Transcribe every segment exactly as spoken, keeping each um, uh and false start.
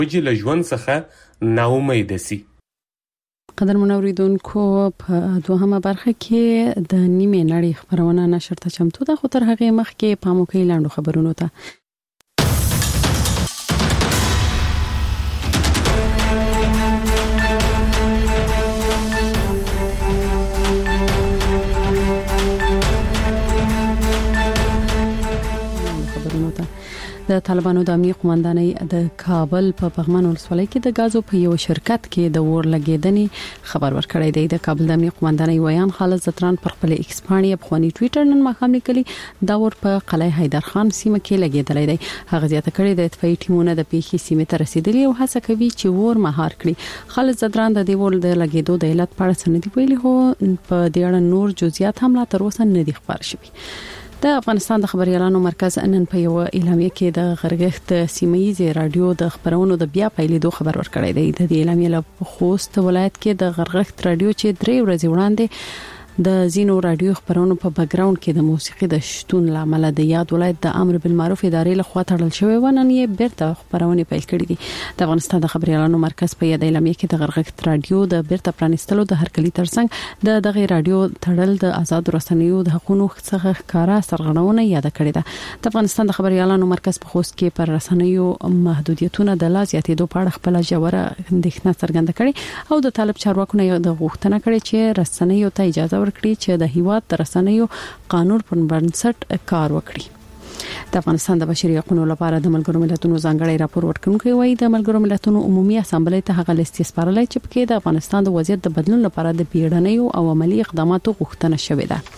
چې له ژوند څخه ناامید سي. قدرمن اوریدونکو په دوهمه برخه کې د نیمه نړۍ خبرونه نشر ته چمتو ده، خو تر هغه مخکې پام وکړئ لاندو خبرونو ته. د طالبانو د امنیت قومندانۍ د کابل په پغمان ولسوالۍ کې د غازو په یو شرکت کې د ور لګیدنې خبر ورکړی دی. د کابل د امنیت قومندانۍ ویان خالد زتران پر خپل ایکس باندې په خونی ټوئیټر نن مخام لیکلي دا ور په قلعه حیدر خان سیمه کې لګیدلی دی. هغه زیاته کړې د اطفائي ټیمونو د پیښې سیمه ته رسیدلی او هڅه کوي چې ور مهار کړي. خالد زتران د دې ور د لګیدو د علت په اړه سندې ویلي هو په دې اړه نور جزئیات هم لا تر اوسه نه دي خبر شوي. د افغانستان د خبريالانو مرکز نن په یو اعلامیه کې د غرغښت سیمایي رادیو د خبرونو د بیا پیلېدو خبر ورکړی دی. د دې اعلامیه له خوست ولایت کې د غرغښت رادیو چې درې ورځې وړاندې د زینو رادیو خبرونو په بیک گراوند کې د موسیقي د شتون لامل د یاد ولایت د امر بالمعروف ادارې له خوا تړل شوی و، نن یې بیرته خبرونه پیل کړې دي. د افغانستان د خبريالانو مرکز په یاد اعلامیه کې د غرغښت رادیو د بیرته پرانستلو د هرکلي ترڅنګ د دغه رادیو تړل د آزاد رسنیو د حقوقو څخه ښکارا سرغړونه یاد کړې ده. د افغانستان د خبريالانو مرکز په خوست کې پر رسنیو محدودیتونه د لا زیاتېدو په اړه خپل جوړه اندېښنه څرګنده کړې او د طالب چارواکو نه د غوښتنه کړې چې رسنیو ته اجازه ورکړي چې د هیواد د رسنیو قانون پر بنسټ کار وکړي. د افغانستان د بشري حقوقو لپاره د ملګرو ملتونو ځانګړی راپور ورکړونکی وایي د ملګرو ملتونو عمومي اسامبلې ته هغه لیست سپارلای چې پکې د افغانستان د وضعیت د بدلون لپاره د پیړنیو او عملی اقداماتو غوښتنه شوې ده.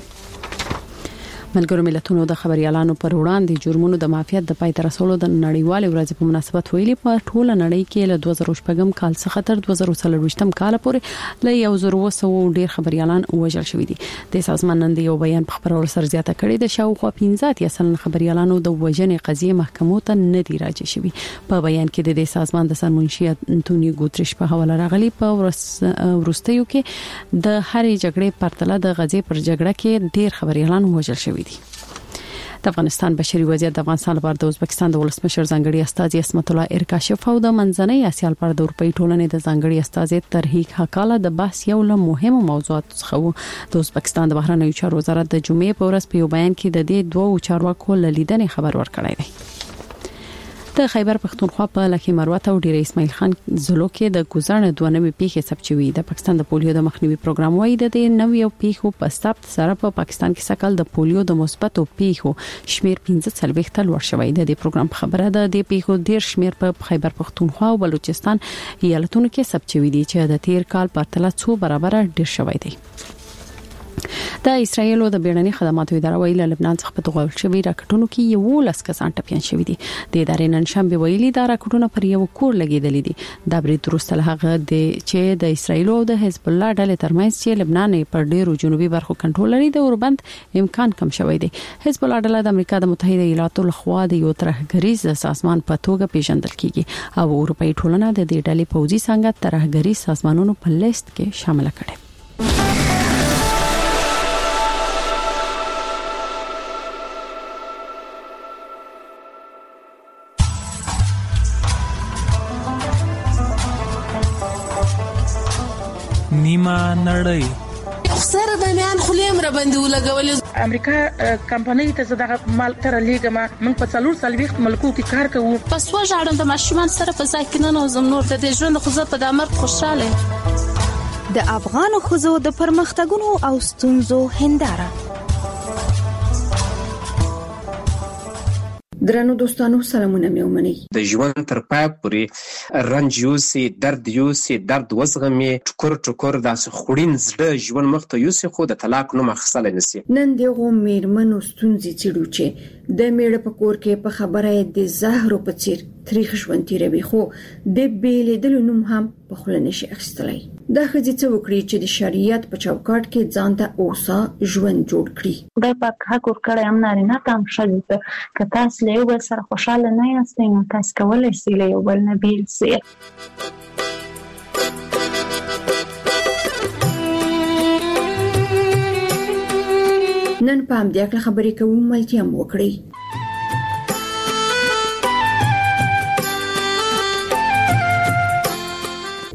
ملګرو ملتونو د خبريالانو پر وړاندې جرمونو د معافیت د پای تر رسولو د نړیوال ورځ په مناسبت ویلي په ټوله نړۍ کې له دوه زره شپږم کال څخه تر دوه زره څلورویشتم کال پورې له یو زر وسو ډیر خبريالان وژل شوي دي. د سازمان نن د یو بیان په خبرولو سره زیاته کړې د شاوخوا پنځه اتیا سلنه خبريالانو د وژنې قضیه محکمو ته نه دی راځي شوی. په بیان کې د دې سازمان د سرمنشي انټونیو ګوتریش په حواله راغلي په ورستیو کې د هرې جګړې پرتله د غزې پر جګړه کې ډیر خبريالان وژل شوي دي. د افغانستان بشري وضعیت د افغانستان لپاره د ازبکستان د ولسمشر ځانګړي استاذ اسمت الله ارکاشف او د منځنۍ اسیا لپاره د اروپאי ټولنې د ځانګړي استاذ ترهیق حقاله د بحث یو له مهمو موضوعاتو څخه و. د ازبکستان د بهرنیو چارو وزارت د جمعې په ورځ په یو بیان کې د دې دوه چارواکو له لیدنې خبر ورکړی دی. د خیبر پښتونخوا په لکه مروت او ډیر اسماعیل خان زلو کې د ګزارنه دوه نوي پیښې ثبت شوې. د پاکستان د پولیو د مخنیوي پروګرام وايي د دې نوي پیښو په ثبت سره په پاکستان کې سکل د پولیو د مثبتو پیښو شمیر پنځه څلوېښت تل ور شوی. د دې پروګرام په خبره ده د پیښو ډیر شمیر په خیبر پښتونخوا او بلوچستان ایالتونو کې ثبت شوې دي چې د تیر کال په پرتله څو برابر ډیر شوی دی. د اسرایل د بیړني خدماتو اداره ویلي لبنان څخه په توغول شوی راکټونو کې یو لس کسان ټپيان شوی دي. د ادارې نن شنبه ویلي دا راکټونه پر یو کور لګیدلې دي. دا برید وروسته له هغه چې د اسرایل او د حزب الله ډلې ترمنځ چې لبنان پر ډیرو جنوبي برخو کنټرول لري د اوربند امکان کم شوی دی. حزب الله ډله د امریکا د متحده ایالاتو لخوا د یو ترهګریز سازمان په توګه پیژندل کیږي او اروپאי ټولنه د دې ډلې پوځي څنګه ترهګریز سازمانونو په لیست کې شامل کړي. نیمه نړۍ سره د میان خلیم را باندې ولګول. امریکا کمپنۍ ته زداغه مال تر لیګما من په څلور سلويخت ملکو کې کار کوو. پس وژاړم د ماشومان سره په ځای کې نه نوزم نور د ژوند خو زه په دامر خوشاله. د افغان خوځو د پرمختګونو او ستونزو هنداره. درنو دوستانو سلامونه مې ومنئ. د ژوند تر پای پورې رنج یوسي، درد یوسي، درد وزغمي، ټکر ټکر داسې خوړین زړه ژوند مخ ته یوسي خو د طلاق نوم اخیستلی نشي. نن دغه میرمنو ستونزې څېړو چې د میړه په کور کې په خبره د زهرو په څیر تاریخ ژوند تیروي خو د بیلیدل نوم هم په خوله نشي اخیستلی. دا ښځې څه وکړي چې د شریعت په چوکاټ کې ځان ته اوسه ژوند جوړ کړي. خدای پاک حق ورکړی هم نارینه ته هم ښځې ته که تاسو له یو بل سره خوشحاله نه یاستئ نو تاسو کولی شئ له یو بل نه بیل شئ. نن په همدې اړه خبرې کوو، ملتیا مو وکړئ.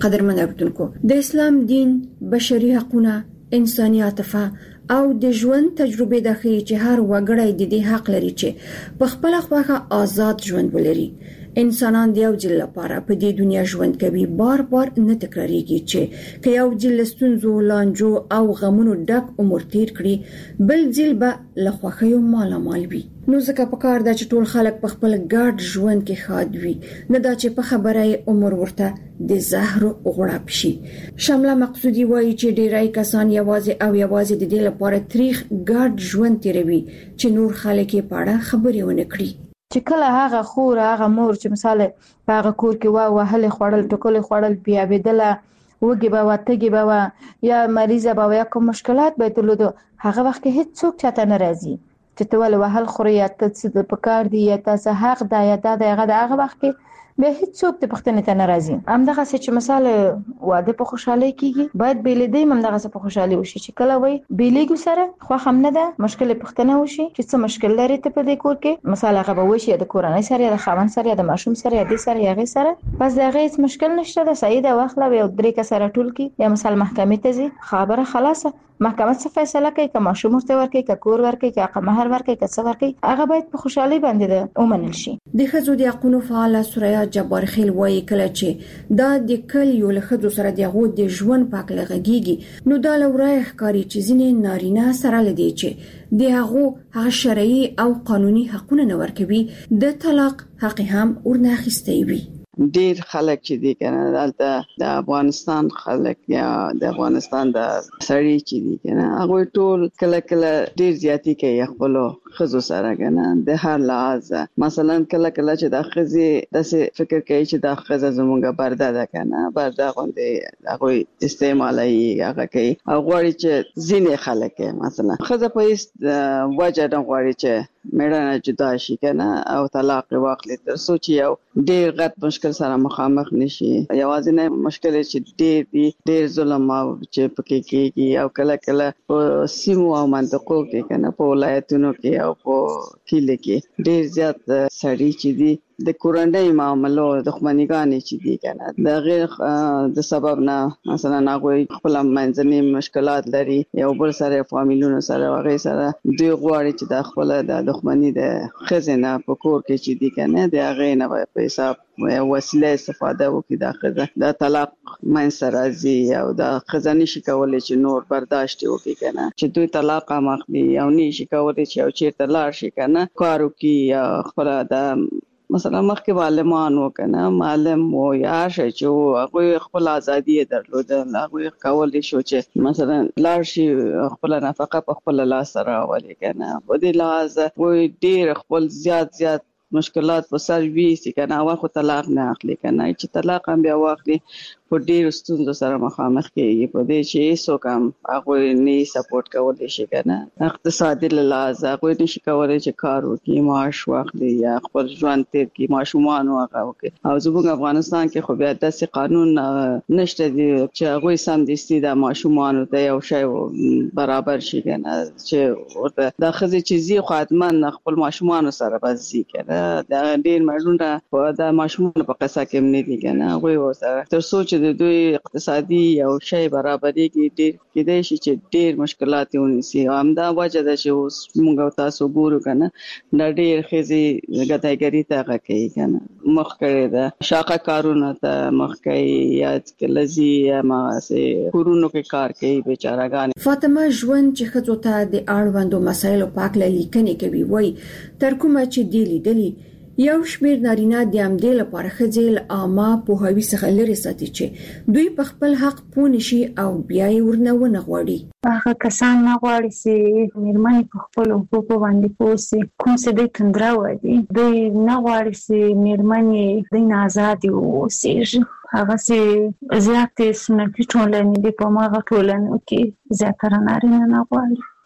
قدرمن اردوونکو د اسلام دین بشري حقوقونه انساني عاطفه او د ژوند تجربه د خي چې هر وګړی د دې حق لري چې په خپل خواخه آزاد ژوند ولري. انسانان د یو ځل لپاره په دې دنیا ژوند کوي، بار بار نه تکراریږي چې که یو ځل ستونزو لانجو او غمونو ډک عمر تیر کړي بل ځل به له خوښیو مالا مال وي. نو ځکه په کار دا چې ټول خلک په خپل ګډ ژوند کې ښاد وي، نه دا چې په خبره عمر ورته د زهر غړپ شي. شامله مقصودی وایي چې ډیری کسان یوازې او یوازې د دې لپاره تاریخ ګډ ژوند تیروي چې نور خلک یې پاړه خبرې ونه کړي. چې کله هغه خور هغه مور چې مثال په هغه کور کې وا وهل خوړل ټکول خوړل بیا بدله وګي به واتګي به یا مریضه به یا کوم مشکلات به تلودو، هغه وخت کې هیڅ څوک چاته ناراضي چې ته ول وهل خوري یا ته څه د پکار دی یا تاسو حق دا یا دا دغه هغه وخت کې به هیڅ څوک د پښتنې ته ناراضي. همدغه چې مثال واده په خوشحالي کېږي باید بیلیدې همدغه څه په خوشحالي وشي چې کله وای بیلیګو سره خو هم نه ده مشکل پښتنه وشي چې څه مشکل لري ته په دې کور کې مثال هغه به وشي د کورنۍ سره یا د خاوند سره یا د ماشوم سره یا د سره یا غي سره بس دغه هیڅ مشکل نشته د سعید واخله یو درې کا سره ټول کې یا مثال محکمې ته ځي خبره خلاصه محکمه څه فیصله کوي که ماشوم ورته ورکړي که کور ورکړي که حق مہر ورکړي که څه ورکړي هغه باید په خوشحالي باندې ده ومنل شي. د ښځو د حقوقو فعال سوریا جبار خیل وایي کله چې دا د کلیو له ښځو سره د هغو د ژوند پاک لغږیږي نو دا لورای ښکاری چې ځینې نارینه سره لدی چې د هغو هغه شرعي او قانوني حقوقونه نه ورکوي د طلاق حق هم ورنه اخیستی وي. ډیر خلک چې دي کنه دلته د افغانستان خلک یا د افغانستان د سړی چې دي کنه هغه ټول کله کله ډیر زیاتی کوي خپل خزو سره کنه د هر لحاظ مثلا کله کله چې د خزي د فکر کوي چې د خزه زمونږه برده ده کنه برده غونډه هغه استعمالي هغه کوي او غواړي چې زینې خلک مثلا خزه په هیڅ وجه نه غواړي چې مېړه جدا شي کنه او طلاق واخلي تر سوچ یو ډیر غټ مشکل سره مخامخ نشي. یوازې نه مشکل چې ډیر دي ډیر ظلم او چې پکې کېږي او کله کله په سیمو او منطقو کې کنه په ولایتونو کې او په کلی کې ډیر زیات سړي چې دي د کورنۍ معاملو دښمنیګانې چې دي کنه د غیر د سبب نه مثلا هغه خپل منځني مشکلات لري یو بل سره فامیلونو سره هغه سره دوی غواړي چې د خپل د دښمنۍ د خزینه په کور کې چې دي کنه د هغه نه په حساب وسیله استفاده وکړي د خزه د طلاق من سره زی او د خزانه شي کولای چې نور برداشت وکړي کنه چې دوی طلاق مخدي او نشي کولای چې او چیرته لاړ شي کنه کارو کې خپل د مثلا مخکې معلمان وکنه معلم و یا شي چې هغه خپل ازادي درلوده هغه کولای شو چې مثلا لاړ شي خپل نفقه په خپل لاس سره ولي کنه په دې لحاظ و ډیر خپل زیات زیات مشکلات په سر وی سي کنه او خو طلاق نه اخلي کنه چې طلاق هم بیا واخلي په ډیر ستونزو سره مخامخ کېږي په دې چې هیڅ کم هغه نه سپورټ کولای شي کنه اقتصادي لحاظ هغه نشي کولای چې کار وکړي معاش واخلي یا خپل ژوند تیر کې ماشومان هغه وکړي او زموږ افغانستان کې خو بیا داسې قانون نشته دی چې هغه سم دستي د ماشومان ته یو شی برابر شي کنه چې ورته د خزي چیزي خدمت خپل ماشومان سره بزي کنه د ډیر مړونه په د ماشومان په قصه کې نه دي کنه هغه سره تر سوچ د دوی اقتصادي او شی برابرۍ کې ډیر کېدای شي چې ډیر مشکلات ونیسي همدا وجه ده چې موږ تاسو ګورو کنه د ډیر خزي غدایګری ته کوي کنه مخ کړی ده شاقه کارونه ته مخ کوي یا کلزي ما سه کورونو کې کار کوي بیچارهګان. فاطمه ژوند چې خځو ته د اړوندو مسایلو پاک لیکنې کوي وای تر کومه چې دی لیدلی یو شمیر نارینه د امدې لپاره خځل عامه په هوی څخه لري ساتي چې دوی په خپل حق پوه شي او بیا یې ورنه ونه غواړي. هغه کسان نه غواړي چې میرمنې په خپل حقوقو باندې پوه شي کوم څه د تندرا ودی دوی نه غواړي چې میرمنې د آزادي اوسېږي هغه چې زیاتې سنتي ټولنې د په ماغه ټولنو کې زیاتره نارینه نه غواړي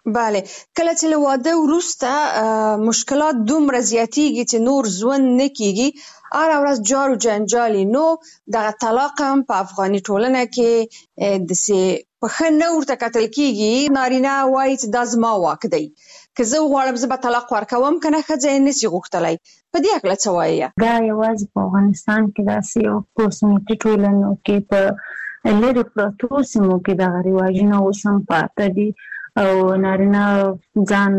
bale کله چې له واده وروسته مشکلات دومره زیاتیږي چې نور ژوند نه کیږي هر ورځ جار و جنجالي نو دغه طلاق هم په افغاني ټولنه کې داسې په ښه نه ورته کتل کیږي. نارینه وایي چې دا زما واک دی، که زه وغواړم زه به طلاق ورکوم که نه ښځه یې نشي غوښتلی. په دې هکله څه وایي؟ دا یوازې په افغانستان کې داسې یو په سنتي ټولنو کې په لرې پرتو سیمو کې دغه رواجونه اوس هم پاته دي او نارینه ځان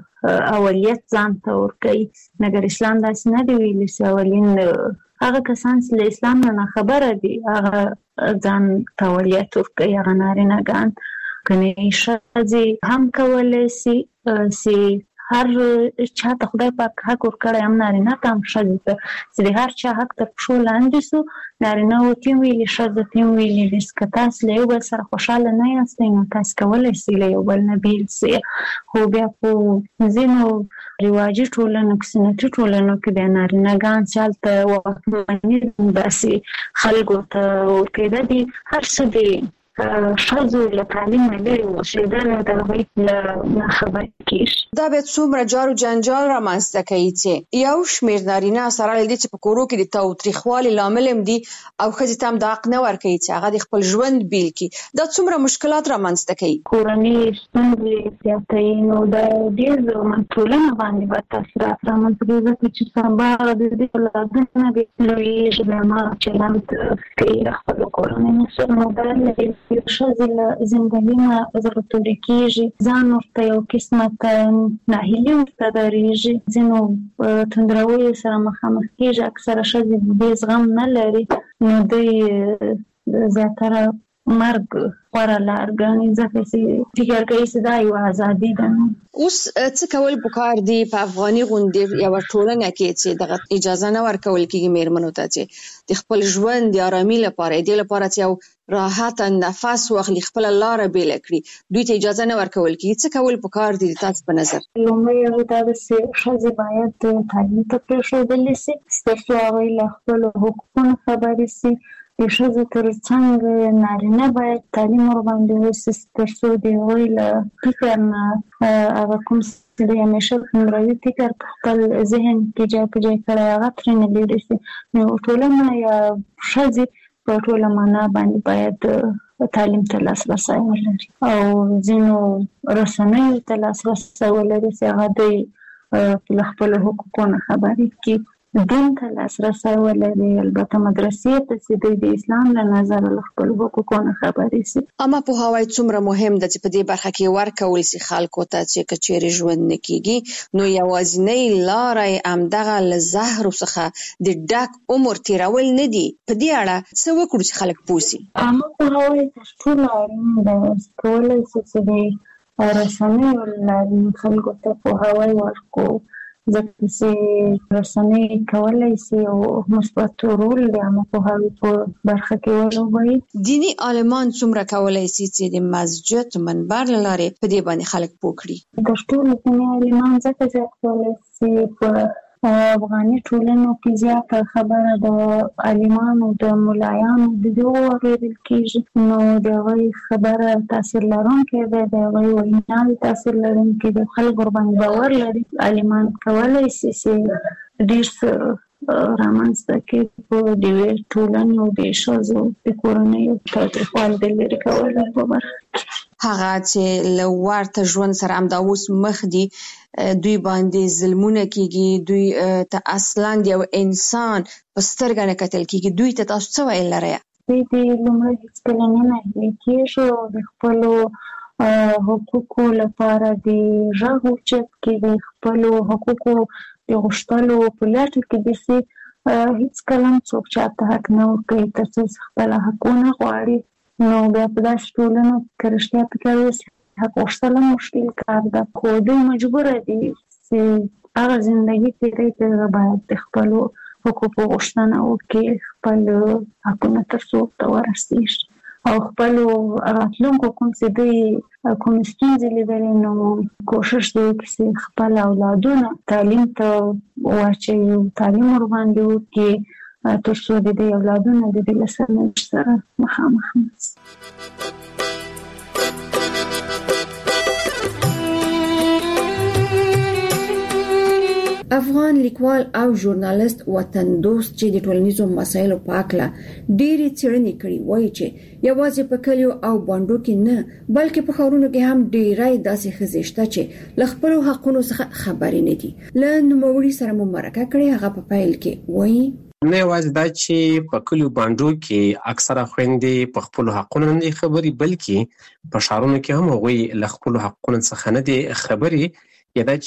اولیت ځان ته ورکوي، مګر اسلام داسې نه دی ویلي چې اولین هغه کسان چې له اسلام نه خبره دي هغه ځان ته اولیت ورکوي، هغه نارینه‌ګان. کنه ښځې هم کولی شي چې هر چا ته خدای پاک حق ورکړی، هم نارینه ته هم ښځې ته، چې د هر چا حق تر پښو لاندې شو. نارینه ورته هم ویلي، ښځو ته هم ویلي دي که تاسو له یو بل سره خوشحاله نه یاستئ نو تاسو کولی شئ له یو بل نه بېل شئ. خو بیا په ځینو رواجي ټولنو کې سنتي ټولنو کې بیا نارینه‌ګان چې هلته واکمني داسې خلکو ته ورکېده دي، هر څه دي ښځو له تعلیم نه لرې اوسېدل او د هغوی له خبرې کېږي. دا بیا څومره جار و جنجال رامنځته کوي چې یو شمېر نارینه سره له دې چې په کورو کې د تاوتریخوالي لامل هم دي او ښځې ته هم دا حق نه ورکوي چې هغه د خپل ژوند بیل کړي. دا څومره مشکلات رامنځته کوي؟ کورنۍ ستونزې زیاتوي، نو دا ډېر ټولنه باندې به تاثیرات رامنځته کوي، ځکه چې سبا د دې اولادونه بې لویېږي، بیا هماغه چلند کوي د خپلو کورنیو سره. نو دا لري ښځې له زندګي نه زړه تورې کېږي، ځان ورته یو قسمت ناهیلي ورته ډارېږي، ځینو توندرویو سره مخامخ کېږي. اکثره ښځې دې زغم نه لري، نو دوی زیاتره مرګ غوره لار ګڼي، ځکه چې فکر کوي چې دا یوه ازادي ده. اوس څه کول پکار دي په افغاني غوندې یوه ټولنه کې چې دغه اجازه نه ورکول کېږي مېرمنو ته چې د خپل ژوند د ارامي لپاره، دې لپاره چې یو راحته نفس واخلي، خپله لاره بېله کړي، دوی ته اجازه نه ورکول کېږي. څه کول پکار دي تاسو په نظر؟ لومړی هغه دا ده چې ښځې باید تعلیم ته پرېښودلې شي، تر څو هغوی له خپلو حقوقونو خبرې شي. د ښځو تر څنګ نارینه باید تعلیم ورباندې وشي، تر څو د هغوی له فکر نه هغه کوم چې د همیشه عمروي فکر په خپل ذهن کې ځای په ځای کړی هغه ترېنه لرې شي. نو ټولنه یا ښځې په ټوله معنا باندې باید تعلیم ته لاسرسی ولري او ځینو رسنیو ته لاسرسی ولري چې هغه دوی له خپلو حقوقو نه خبرې کړي، دین ته لاسرسی ولري، البته مدرسې ته چې دوی د اسلام له نظره له خپلو حقوقو نه خبرې شي. عامه پوهاوی څومره مهم ده چې په دې برخه کې ورکول شي خلکو ته چې که چېرې ژوند نه کېږي نو یوازینۍ لاره یې همدغه له زهرو څخه د ډک عمر تېرول نه دي. په دې اړه څه وکړو چې خلک پوه شي؟ عامه پوهاوی تر ټولو اړین دی، کولی شي چې د رسنیو له لارې خلکو ته پوهاوی ورکړو، ځکه چې رسنۍ کولی شي او مثبت رول د عامه پوهاوي په برخه کې ولوبوي. دیني عالمان څومره کولی شي چې د مسجد منبر له لارې په دې باندې خلک پوه کړي؟ تر ټولو دیني عالمان ځکه زیات کولی شي په افغاني ټولنو کې زیاته خبره د عالمانو د ملایانو د دې واورېدل کېږي، نو د هغوی خبره تاثیر لرونکې ده، د هغوی ویناوې تاثیر لرونکې ده، خلک ورباندې باور لري. عالمان کولی شي چې ډېر څه رامنځته کړي په د یوې ټولنې او د ښځو د کورنیو تاوتریخوالي د لرې کولو په برخه کې. هغه چې له ورته ژوند سره همدا اوس مخ دي، دوی باندې ظلمونه کېږي، دوی ته اصلا د یو انسان په سترګه نه کتل کېږي، دوی ته تاسو څه ویل لرئ؟ دوی د لومړی هېڅکله نه ناهیلي کېږي او د خپلو حقوقو لپاره د غږ اوچت کړي، د خپلو حقوقو د غوښتلو په لټه کې دي چې هېڅکله هم څوک چاته حق نه ورکوي تر څو خپل حق ونه غواړي. نو بیا په داسې ټولنو کې رښتیا فکر وشي حق غوښتل هم مشکل کار ده، خو دوی مجبوره دي چې هغه زندګي تېروي چې هغه باید د خپلو حقوقو غوښتنه وکړي، خپل حقونه تر څو ورته ورسېږي او خپلو راتلونکو کوم چې دوی کوم ستونزې لیدلې نو کوشش دی وکړي چې خپل اولادونه تعلیم ته واچوي، تعلیم ورباندې وکړي تر څو د دې اولادونه د دې له سرنوشت سره مخامخ نه شي. افغان لیکوال او ژورنالیست وطن دوست چې د ټولنیزو مسایلو په اړه ډېری څېړنې کړې وایي چې یوازې په کلیو او باندو کې نه بلکې په ښارونو کې هم ډېرای داسې ښځې شته چې له خپلو حقونو څخه خبرې نه دي. له نوموړي سره مو مرکه کړې، هغه په پیل کې وایي نه یوازې دا چې په کلیو باندو کې اکثره خويندې په خپل حقونو نه خبري بلکې په ښارونو کې هم هغوی له خپل حقونو څخه نه دي خبري. یا دا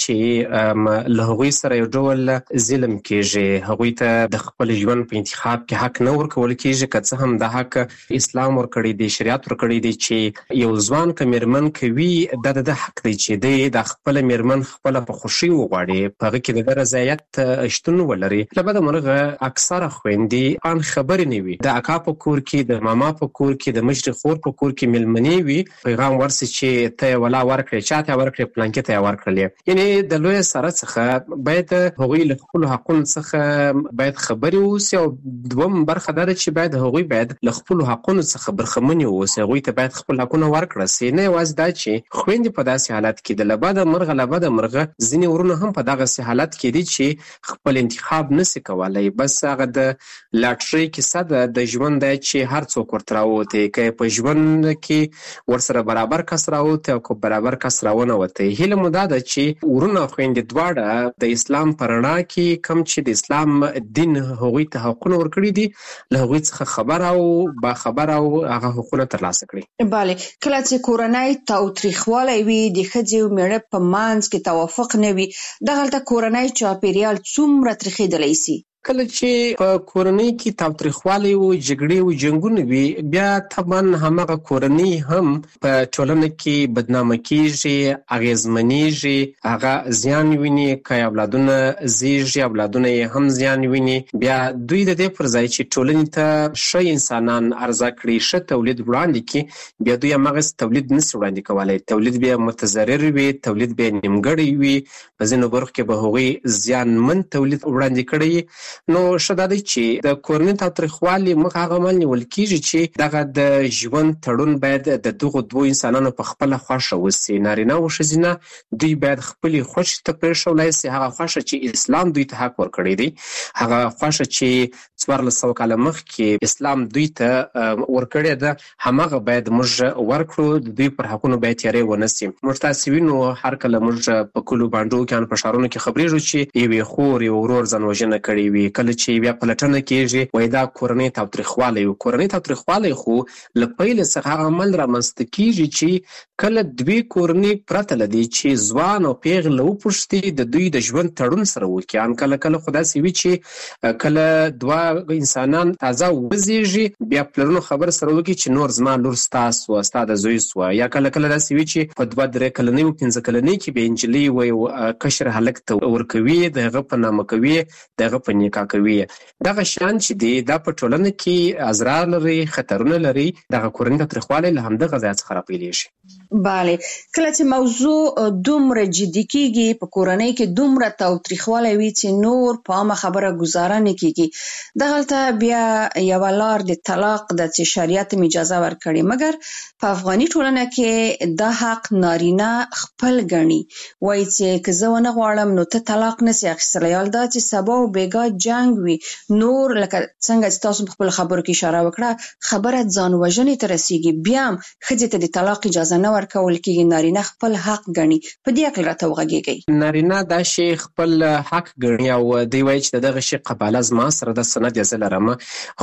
چې له هغوی سره یو ډول ظلم کېږي، هغوی ته د خپل ژوند په انتخاب کې حق نه ورکول کېږي، که څه هم د حق اسلام ورکړی دی، شریعت ورکړی دی چې یو ځوان که میرمن کوي دا د حق دی چې دی د خپل میرمن خپل په خوشي وغواړي، په هغه کې د رضایت شتون ولري. له بده مرغه اکثره خويندې ان خبرې نه وي، د اکا په کور کې، د ماما په کور کې، د مشر خور په کور کې ملمنې وي، پیغام ورسي چې ته ولا ورکړې، چاته ورکړې، پلانکې ته ورکړلې. یعنی د لوی سره څخه باید هغوی له خپل حقونو څخه باید خبرې ووسي، او دوم برخه دا چې باید هغوی باید له خپل حقونو څخه برخمنې ووسي، هغوی ته باید خپل حقونه ورکړل سي. نه یوازې دا چې خويندې په داسې حالت کې د لبده مرغه لبده مرغه ځینې ورونه هم په دغه حالت کې دي چې خپل انتخاب نشي کولای، بس هغه د لاټري کیسه ده د ژوند دی چې هر څوک ورته راووتی، که په ژوند کې ورسره برابر کس راووتی او که برابر کس راونه وتی. هیله مو دا ده چې ورونه خويندې دواړه د اسلام په رڼا کې کوم چې د اسلام دین هغوی ته حقونه ورکړي دي له هغوی څخه خبر او با خبر او هغه حقونه ترلاسه کړي. بله، کله چې کورنۍ تاوتریخوالی وي، د ښځې او میړه په منځ کې توافق نه وي، دغلته کورنۍ چاپیریال څومره تریخېدلی سي؟ کله چې په کورنۍ کې تاوتریخوالی او جګړې او جنګونه وي، بیا طبعا همغه کورنۍ هم په ټولنه کې بدنامه کیږي، اغیزمنېږي، هغه زیان ویني، که اولادونه زیږي اولادونه یې هم زیان ویني. بیا دوی د دې پر ځای چې ټولنې ته ښه انسانان عرضه کړي، ښه تولید وړاندې کړي، بیا دوی همغسې تولید نشي وړاندې کولی، تولید بیا متضرر وي، تولید بیا نیمګړی وي، په ځینو برخو کې به هغوی زیانمن تولید وړاندې کړی. نو ښه دا دی چې د کورنۍ تاوتریخوالي مخه هغه عمل نیول کېږي چې دغه د ژوند تړون باید د دغو دوو انسانانو په خپله خوښه وسي، نارینه او ښځینه دوی باید خپلې خوښې ته پرېښولی سي، هغه خوښه چې اسلام دوی ته حق ورکړی دی، هغه خوښه چې څوارلس سوه کاله مخکې اسلام دوی ته ورکړې ده، همغه باید موږ ورکړو، د دوی پر حقونو باید تیاری ونه سي. موږ تاسې وینو هر کله موږ په کلو باندو کې په ښارونو کې خبرېږو چې یوې خور یو ورور ځانوژنه کړې وي، کله چې بیا پلټنه کېږي وایي دا کورنۍ تاوتریخوالی و. کورنۍ تاوتریخوالی خو له پیله څخه هغه عمل رامنځته کېږي چې کله دوی کورنۍ پرته له دې چې ځوان او پیغله وپوښتي د دوی د ژوند تړون سره وکړي. ان کله کله خو داسې وي چې کله دوه انسانان تازه وزېږي بیا پلرونو خبر سره وکړي چې نور زما لور ستا سوه، ستا د زوی سوه، یا کله کله داسې وي چې په دوه درې کلنۍ و پنځه کلنۍ کې بیا نجلۍ وایي کشر هلک ته ورکوي، د هغه په نامه کوي، د هغه په نکاح کوي. دغه شیان چې دي دا په ټولنه کې اضرار لري، خطرونه لري، دغه کورنۍ تاوتریخوالی له همدغه ځایه څخه راپیلېږي. بله، کله چې موضوع دومره جدي کېږي، په کورنۍ کې دومره تاوتریخوالی وي چې نور په عامه خبره ګزاره نه کېږي، دغلته بیا یوه لار د طلاق ده چې شریعت هم اجازه ورکړې، مګر په افغاني ټولنه کې دا حق نارینه خپل ګڼي، وایي چې که زه ونه غواړم نو ته طلاق نسي اخیستلی، حال دا چې سبا او بیګا جنګ وي، نور لکه څنګه چې تاسو په خپل خبرو کې اشاره وکړه خبره ځان وژنې ته رسیږي، بیا هم ښځې ته د طلاق اجازه نه ورکول کېږي، نارینه خپل حق ګڼي. په دې هکله راته وغږېږئ. نارینه دا شی خپل حق ګڼي او دوی وایي چې د دغه شي قباله زما سره د سند یې زه لرم.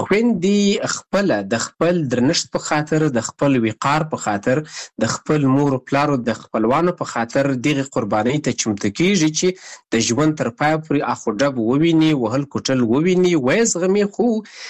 خویندې خپله د خپل درنښت په خاطر، د خپل وقار په خاطر، د خپل مور و پلارو د خپلوانو په خاطر دغې قربانۍ ته چمتو کېږي چې د ژوند تر پایه پورې اخ و ډب وویني، وهل کوټل وویني، ویې زغمي، خو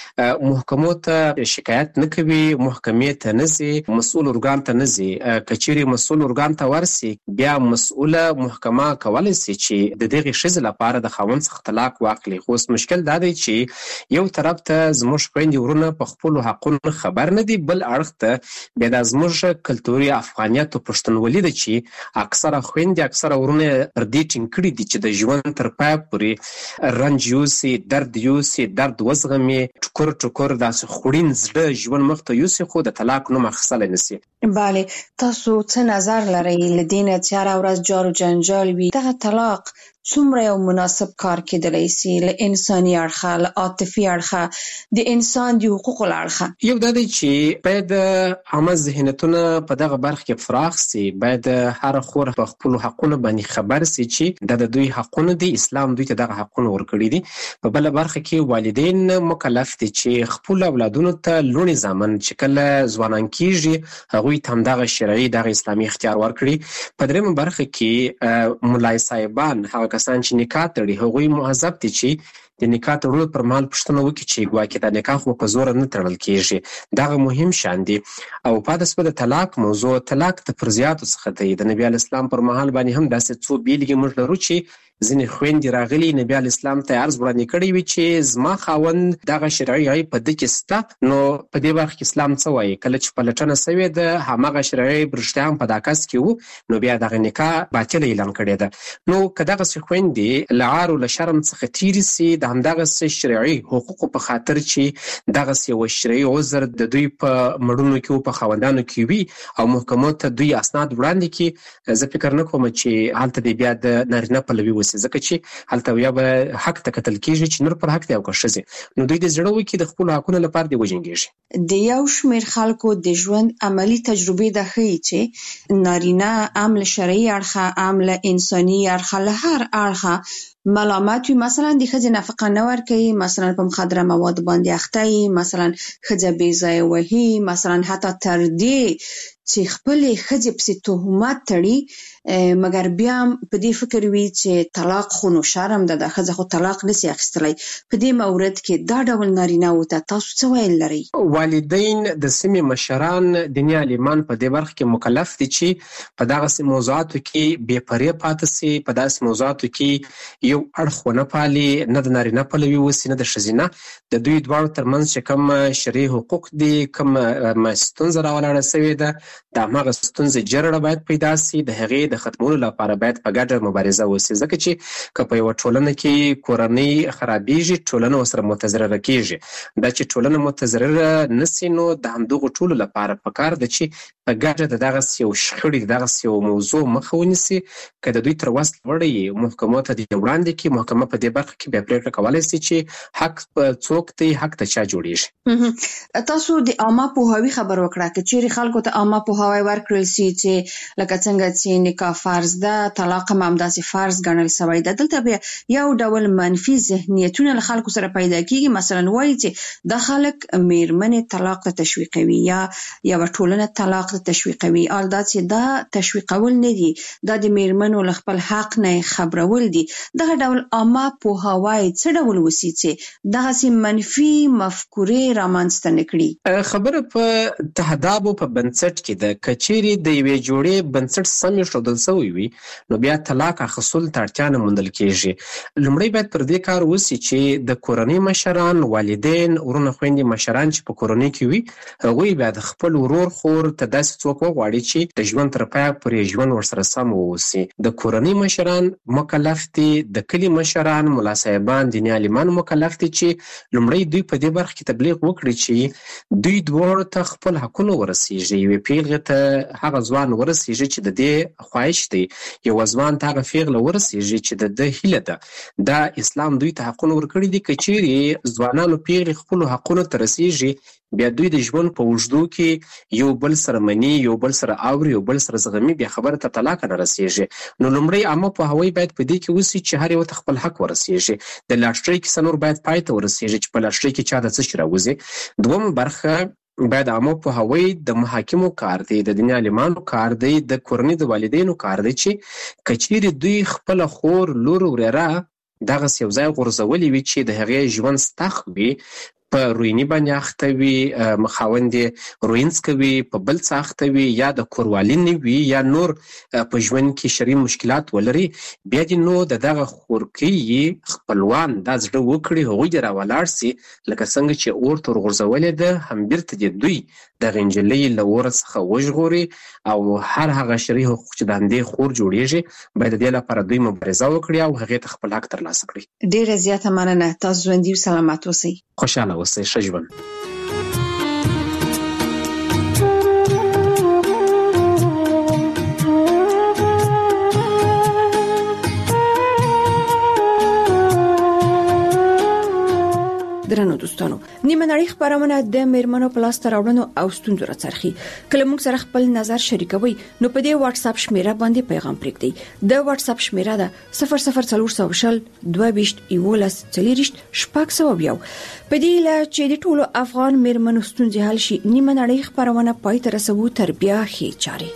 محکمو ته شکایت نه کوي، محکمې ته نه ځي، مسؤل ارګان ته نه ځي. که چیرې مسؤل ارګان ته ورسي بیا مسؤله محکمه کولی سي چې د دغې ښځې لپاره د خاوند څخه طلاق واخلي. خو اوس مشکل دا دی چې یو طرف ته زموږ خویندې ورونه په خپلو حقونو خبر نه دي، بل اړخ ته بیا دا زموږ کلتوري افغانیت او پښتونولي ده چې اکثره خویندې اکثره ورونه پر دې ټینګ کړي دي چې د ژوند تر پایه پورې رنج یوسي، درد یوسي، درد وزغمي، ټکر ټکر داسې خوړین زړه ژوند مخ ته یوسي، خو د طلاق نوم اخیستلی نه سي. بله، تاسو څه نظر لرئ له دې نه چې هره ورځ جار و جنجال وي؟ دغه طلاق څومره یو مناسب کار کېدلی سي له انساني اړخه، له عاطفي اړخه، د انسان د حقوقو له اړخه؟ یو دا دی چې باید عامه ذهنیتونه په دغه برخه کې فراخ سي. باید هر خور په خپل حقونو باندې خبر سي چې دا د دوی حقونه دي، اسلام دوی ته دغه حقونه ورکړي دي. په بل برخه کې والدین مکلف دي چې خپل اولادونو ته لوڼي زامن چې کله ځوانان کیږي هغوی ته هم دغه شرعي دغه اسلامي اختیار ورکړي. په درېیمه برخه کې مولای صاحبان هغه کسان چې نکاح تړي هغوی مؤظف دي چې د نکاح تړلو پر مهال پوښتنه وکړي چې ګواکې دا نکاح خو په زوره نه تړل کېږي. دغه مهم شان دي. او پاتې شوه د طلاق موضوع. طلاق د فرضیاتو څخه دی. د نبي علیه السلام پر مهال باندې هم داسې څو بیلګې موږ لرو چې ځینې خویندې راغلي نبي علیه السلام ته عرض وړاندې کړی وي چې زما خاوند دغه شرعي عیب په ده کې شته. نو په دې برخه کې اسلام څه وایي؟ کله چې پلټنه سوې ده همغه شرعي عیب رښتیا هم په دا کس کې و نو بیا دغه نکاح باطله اعلان کړې ده. نو که دغسې خویندې له عار او له شرم څخه تېرې سي د همدغسې شرعي حقوقو په خاطر چې دغسې یو شرعي عذر د دوی په مړونو کې و په خاوندانو کې وي او محکمو ته دوی اسناد وړاندې کړي، زه فکر نه کوم چې هلته دې بیا د نارینه پلوي وسي، ځکه چې هلته یا به حق ته کتل کېږي چې نور پر حق دی او که ښځې، نو دوی د زړه وکړي د خپلو حقونو لپاره دې وجنګېږي. د یو شمېر خلکو د ژوند عملي تجربې دا ښیي چې نارینه ام له شرعي اړخه ام له انساني اړخه له هر اړخه ملامت وي. مثلا د ښځې نفقه نه ورکوي، مثلا په مخدره مواد باندې اخته وي، مثلا ښځه بې ځایه وهي، مثلا حتی تر دې چې خپلې ښځې پسې تهمت تړي، مګر بیا هم په دې فکر وي چې طلاق خو نو شرم ده، د ښځه خو طلاق نسي اخیستلی. په دې مورد کې دا ډول نارینه‌وو ته تاسو څه ویل لرئ؟ والدین د سیمې مشران دیني عالمان په دې برخه کې مکلف دي چې په دغسې موضوعاتو کې بې پرې پاتې سي، په داسې موضوعاتو کې یو اړخ ونه پالي، نه د نارینه پلوي وسي نه د ښځینه. د دوی دواړو ترمنځ چې کوم شرعي حقوق دي، کوم ستونزه راولاړه سوې ده، د هماغه ستونزې جرړه باید پیدا سي، د هغې د ختمولو لپاره باید په ګډه مبارزه وسي. ځکه چې که په یوه ټولنه کې کورنۍ خرابېږي ټولنه ورسره متضرره کېږي. دا چې ټولنه متضرره نسي نو د همدغو ټولو لپاره پکار ده چې په ګډه د دغسې یو شخړې د دغسې یو موضوع مخه ونیسي. که د دوی تر وس لوړی محکمو ته دې وړاندې کړي، محکمه په دې برخه کې بیا پرېکړه کولی سي چې حق څوک دی، حق ته چا جوړېږي. تاسو د عامه پوهاوي خبر وکړه که چیرې خلکو ته عامه پوهاوی ورکړل سي چې لکه څنګه چې نکاح فرض ده، طلاق هم همداسې فرض ګڼل سوی ده. دلته بیا یو ډول منفي ذهنیتونه له خلکو سره پیدا کېږي. مثلا وایي چې دا خلک میرمنې طلاق ته تشویقوي یا یوه ټولنه طلاق ته تشویقوي. حال دا چې دا تشویقول نه دي، دا د میرمنو له خپل حق نه خبرول دي. دغه ډول عامه پوهاوی څه ډول وسي چې دغسې منفي مفکورې رامنځته نه کړي؟ خبره په تهدابو په بنسټ کې ده. که چیرې د یوې جوړې بنسټ سم ایښودل سوی وي نو بیا طلاق اخیستلو ته اړتیا نه موندل کېږي. لومړی باید پر دې کار وسي چې د کورنۍ مشران، والدین، ورونه خویندې مشران چې په کورنۍ کې وي هغوی بیا د خپل ورور خور ته داسې څوک وغواړي چې د ژوند تر پایه پورې ژوند ورسره سم واوسي. د کورنۍ مشران مکلف دي، د کلي مشران، ملا صاحبان، دیني عالمان مکلف دي چې لومړی دوی په دې برخه کې تبلیغ وکړي چې دوی دواړو ته خپل حقونه ورسیږي. یوې پیغلې ته هغه ځوان ورسیږي چې د دې خواهش دی، یو ځوان ته هغه پیغله ورسیږي چې د ده هیله ده. دا اسلام دوی ته حقونه ورکړي دي. که چیرې ځوانانو پیغلې خپلو حقونو ته رسیږي بیا دوی د ژوند په اوږدو کې یو بل سره مني، یو بل سره اوري، یو بل سره زغمي، بیا خبره ته طلاق نه رسیږي. نو لومړی عامه پوهاوی باید په دې کې وسي چې هر یو ته خپل حق ورسیږي. د لاټرۍ کیسه نور باید پای ته ورسیږي چې په لاټرۍ کې چا د څه شي راوځي. دویمه برخه باید عامه پوهاوی د محاکمو کار دی، د دیني عالمانو کار دی، د کورنۍ د والدینو کار دی چې که چیرې دوی خپله خور، لور، ورېره دغسې یو ځای غورځولي وي چې د هغې ژوند ستخ وي، په رویني باندې اخته وي، خاوند یې روینځ کوي، په بل څه اخته وي، یا د کوروالي نه وي، یا نور په ژوند کې شرعي مشکلات ولري، بیا دې نو د دغه خورکۍ خپلوان دا زړه وکړي هغوی دې راولاړ سي لکه څنګه چې اور ته ورغورځولې ده هم بیرته دې دوی دغه نجلۍ له اوره څخه وژغوري او هر هغه شرعي حقوق چې د همدې خور جوړېږي باید د دې لپاره دوی مبارزه وکړي او هغې ته خپل حق ترلاسه کړي. ډېره زیاته مننه. تاسو ژوندي او سلامت اوسئ. خوشحاله اوسئ. ښه ژوند. درنو دوستانو نیمه نړۍ خبرونه د میرمنو پلاس تر راوړنو او ستونزو راڅرخي کله موږ سره خپل نظر شریکوي نو په دې واتس اپ شمیره باندې پیغام پرېږدئ د واتس اپ شمیره ده صفر صفر څلور سوه شل دوه ویشت یولس څلوېښت شپږ سوه یو په دې لا چې د ټولو افغان میرمنو ستونزې حل شي نیمه نړۍ خبرونه پای ته رسوو تر بیا هي چاري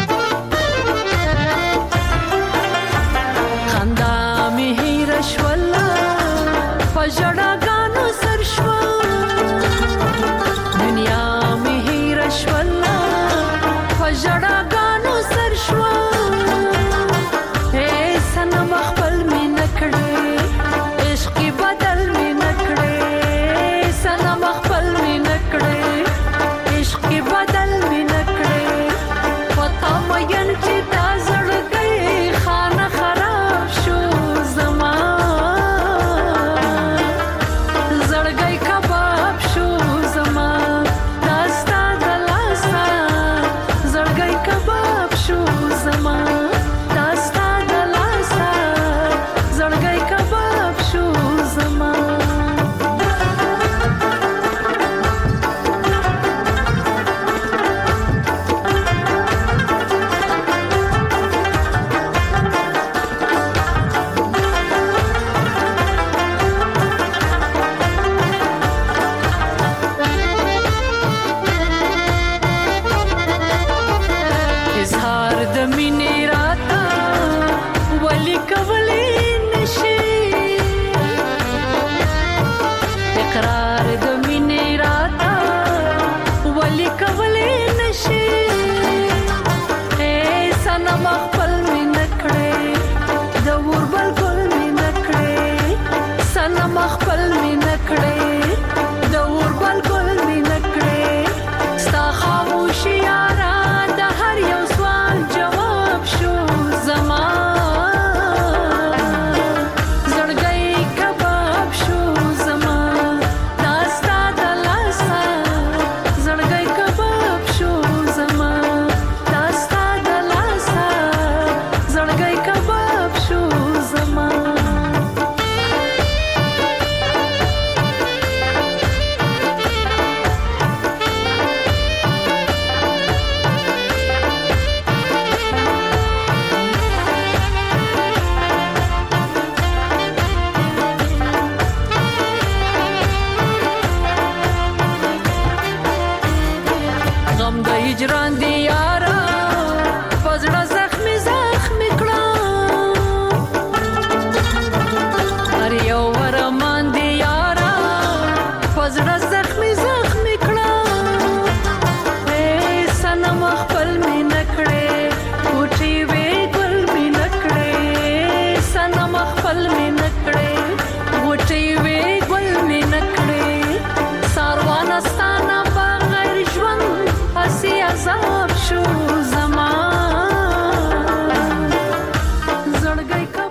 خندا می هیر شول